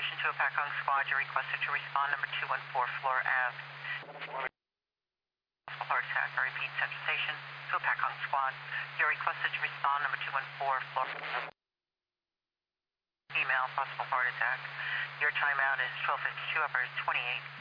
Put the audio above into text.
attention to a Pakong squad. You're requested to respond number 214 Floor Ave. Heart attack. I repeat, Central Station to a Pakong squad. You're requested to respond number 214 Floor Female, possible heart attack. Your timeout is 12:52 hours 28.